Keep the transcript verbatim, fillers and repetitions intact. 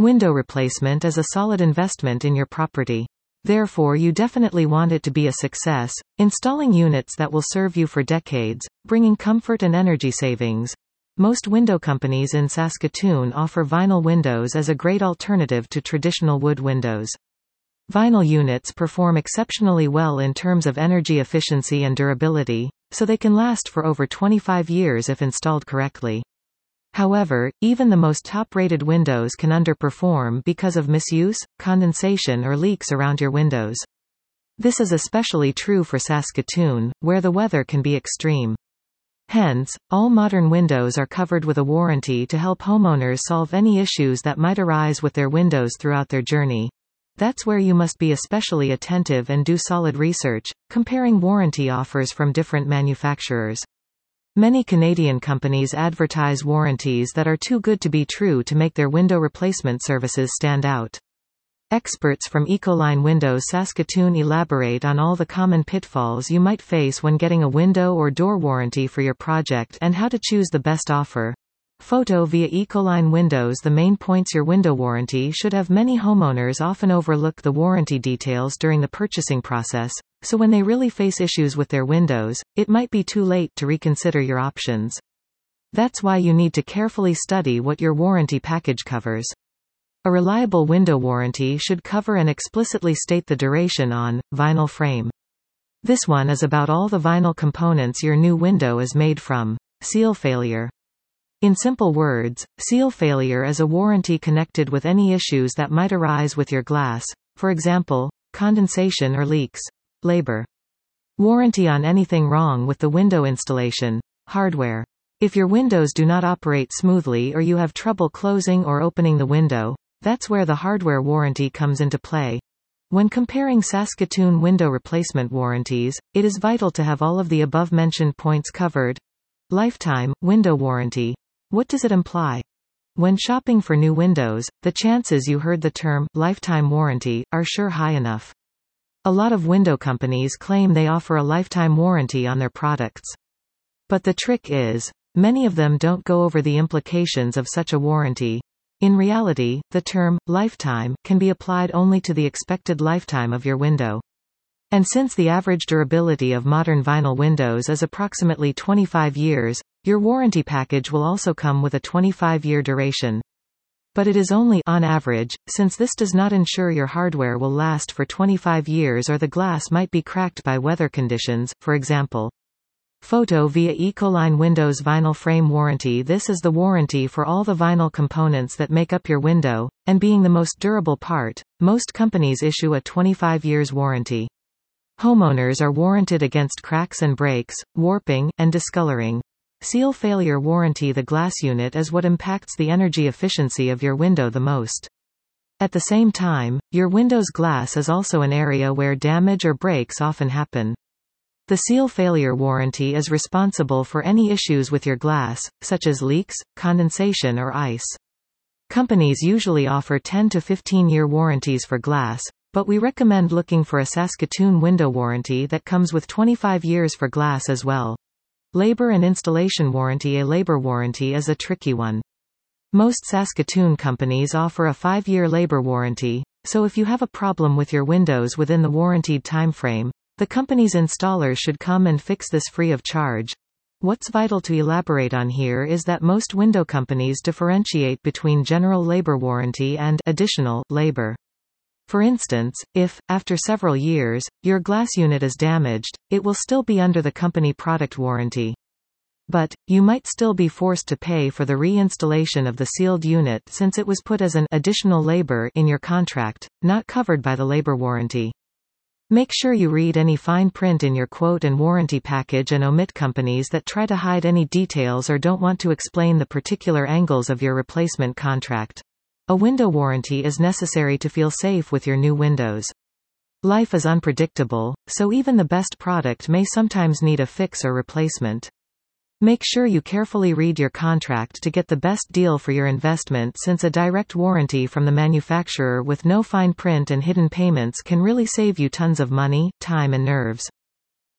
Window replacement is a solid investment in your property. Therefore, you definitely want it to be a success, installing units that will serve you for decades, bringing comfort and energy savings. Most window companies in Saskatoon offer vinyl windows as a great alternative to traditional wood windows. Vinyl units perform exceptionally well in terms of energy efficiency and durability, so they can last for over twenty-five years if installed correctly. However, even the most top-rated windows can underperform because of misuse, condensation or leaks around your windows. This is especially true for Saskatoon, where the weather can be extreme. Hence, all modern windows are covered with a warranty to help homeowners solve any issues that might arise with their windows throughout their journey. That's where you must be especially attentive and do solid research, comparing warranty offers from different manufacturers. Many Canadian companies advertise warranties that are too good to be true to make their window replacement services stand out. Experts from Ecoline Windows Saskatoon elaborate on all the common pitfalls you might face when getting a window or door warranty for your project and how to choose the best offer. Photo via Ecoline Windows. The main points your window warranty should have. Many homeowners often overlook the warranty details during the purchasing process, so when they really face issues with their windows, it might be too late to reconsider your options. That's why you need to carefully study what your warranty package covers. A reliable window warranty should cover and explicitly state the duration on vinyl frame. This one is about all the vinyl components your new window is made from. Seal failure. In simple words, seal failure is a warranty connected with any issues that might arise with your glass, for example, condensation or leaks. Labor. Warranty on anything wrong with the window installation. Hardware. If your windows do not operate smoothly or you have trouble closing or opening the window, that's where the hardware warranty comes into play. When comparing Saskatoon window replacement warranties, it is vital to have all of the above-mentioned points covered. Lifetime window warranty. What does it imply? When shopping for new windows, the chances you heard the term lifetime warranty are sure high enough. A lot of window companies claim they offer a lifetime warranty on their products. But the trick is, many of them don't go over the implications of such a warranty. In reality, the term lifetime can be applied only to the expected lifetime of your window. And since the average durability of modern vinyl windows is approximately twenty-five years, your warranty package will also come with a twenty-five year duration. But it is only on average, since this does not ensure your hardware will last for twenty-five years or the glass might be cracked by weather conditions, for example. Photo via Ecoline Windows Vinyl Frame Warranty. This is the warranty for all the vinyl components that make up your window, and being the most durable part, most companies issue a twenty-five years warranty. Homeowners are warranted against cracks and breaks, warping, and discoloring. Seal failure warranty. The glass unit is what impacts the energy efficiency of your window the most. At the same time, your window's glass is also an area where damage or breaks often happen. The seal failure warranty is responsible for any issues with your glass, such as leaks, condensation or ice. Companies usually offer ten to fifteen year warranties for glass, but we recommend looking for a Saskatoon window warranty that comes with twenty-five years for glass as well. Labor and installation warranty. A labor warranty is a tricky one. Most Saskatoon companies offer a five year labor warranty, so if you have a problem with your windows within the warranted timeframe, the company's installers should come and fix this free of charge. What's vital to elaborate on here is that most window companies differentiate between general labor warranty and additional labor. For instance, if, after several years, your glass unit is damaged, it will still be under the company product warranty. But, you might still be forced to pay for the reinstallation of the sealed unit since it was put as an additional labor in your contract, not covered by the labor warranty. Make sure you read any fine print in your quote and warranty package and omit companies that try to hide any details or don't want to explain the particular angles of your replacement contract. A window warranty is necessary to feel safe with your new windows. Life is unpredictable, so even the best product may sometimes need a fix or replacement. Make sure you carefully read your contract to get the best deal for your investment, since a direct warranty from the manufacturer with no fine print and hidden payments can really save you tons of money, time and nerves.